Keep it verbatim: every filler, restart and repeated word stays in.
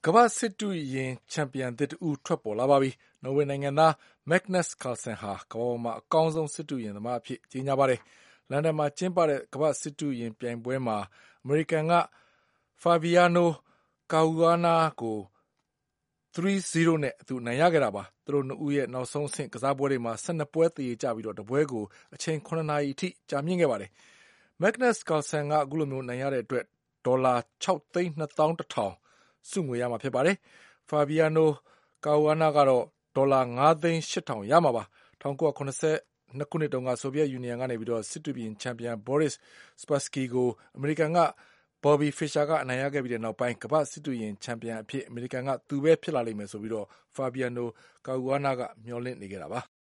ကမ္ဘာစစ်တုရင်ချန်ပီယံသစ်တဦးထွက်ပေါ်လာပါပြီ။ နော်ဝေနိုင်ငံသား Magnus Carlsen ဟာကမ္ဘာပေါ်မှာအကောင်းဆုံးစစ်တုရင်သမားအဖြစ်ကြေညာပါတယ်။ လန်ဒန်မှာကျင်းပတဲ့ကမ္ဘာစစ်တုရင်ပြိုင်ပွဲမှာအမေရိကန်က Fabiano Caruana ကို ၃-၀ နဲ့အနိုင်ရခဲ့တာပါ။ သူတို့နှစ်ဦးရဲ့နောက်ဆုံးအဆင့်ကစားပွဲတွေမှာ ၁၂ ပွဲသရေကျပြီး တပွဲကိုအချိန် ၇ နာရီအထိကြာမြင့်ခဲ့ပါတယ်။ Magnus Carlsen ကအခုလိုအနိုင်ရတဲ့အတွက် ဒေါ်လာ ၆ သိန်း ၂ သောင်း ၁ ထောင်ဆုငွေရမှာဖြစ်ပါတယ်။ Fabiano Caruana ကတော့ ဒေါ်လာ ၅ သိန်း ၈ ထောင်ရမှာပါ။ ၁၉၇၂ ခုနှစ်တုန်းက ဆိုဗီယက်ယူနီယံကနေ စစ်တုရင်ချန်ပီယံ Boris Spassky ကို အမေရိကန်က Bobby Fischer ကအနိုင်ရခဲ့ပြီးနောက်ပိုင်း ကမ္ဘာ့စစ်တုရင်ချန်ပီယံအဖြစ် အမေရိကန်ကသူပဲဖြစ်လာလိမ့်မယ်လို့ Fabiano Caruana ကမျှော်လင့်နေခဲ့တာပါ။